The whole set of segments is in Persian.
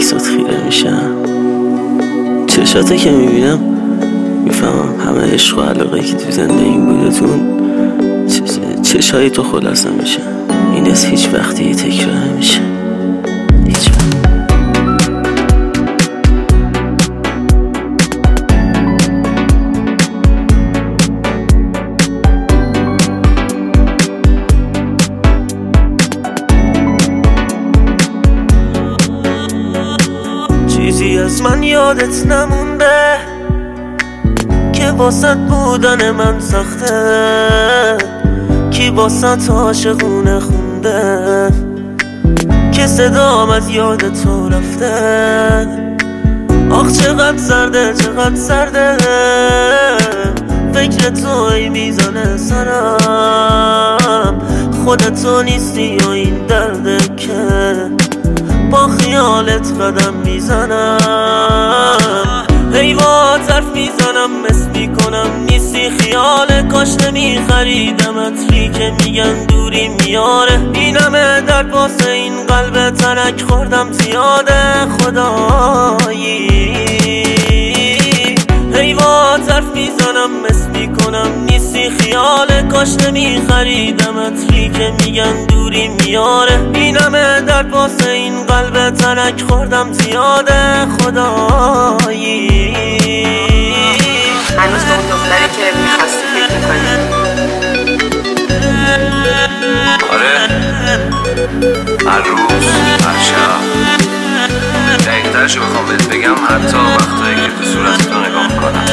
عکسات خیره میشم، چشاته که میبینم میفهمم همه عشق و علاقه که تو زندگیم بودتون چشای تو خلاصه میشه. این از هیچ وقتی تکرار نمیشه، هیچ وقت. چیزی از من یادت نمونده که واسط بودن من سخته، کی واسط عاشقونه خونده که صدام از یاد تو رفته. آخ چقدر سرده، چقدر سرده، فکر تو ای میزانه سرم. خودتو نیستی و این درده که با خیالت قدم میزنم. ای با طرف میزنم، مس میکنم نیستی خیاله. کاش نمیخریدم عطری که میگن دوری میاره. این همه درد واسه این قلب ترک خوردم زیاده خدایی. ای با طرف میزنم، مس میکنم نیستی خیاله. کاش نمیخریدم عطری که میگن دوری میاره. این همه درد واسه این قلب ترک خوردم زیاده خدایی. هنوز به اون دختری که میخواستی فکر میکنی؟ آره، هر روز، هر شب. دقیق‌ترشو بخوام بهت بگم، حتی وقتایی که تو صورت تو نگاه میکنم.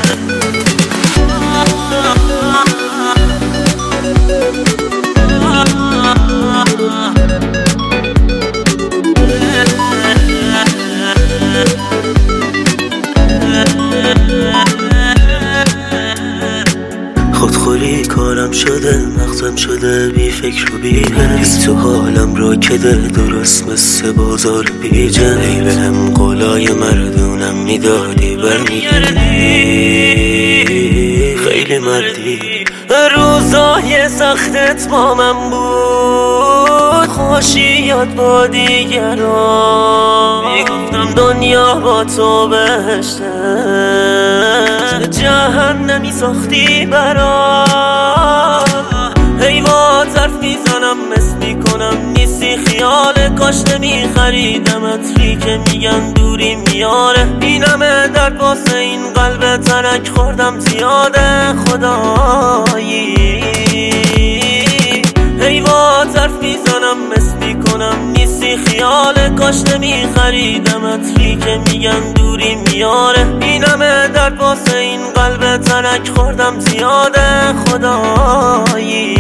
خودخوری کارم شده، مغزم شده بی فکر و بی حس. تو حالم را کده، درست مثل بازار بیجن. ای بهم قولای مردونم میدادی برمیگردی، خیلی مردی. روزای سختت با من بود، خوشیات با دیگران. میگفتم دنیا با تو بهشته، جهنمی ساختی برام. ای با طرف میزنم، مس میکنم نیستی خیاله. کاش نمیخریدم عطری که میگن دوری میاره. این همه درد واسه این قلب ترک خوردم زیاده خدایی. ای با طرف میزنم، مس میکنم نیستی خیاله. کاش نمیخریدم عطری که میگن دوری میاره. این همه درد واسه این قلب ترک خوردم زیاده خدایی.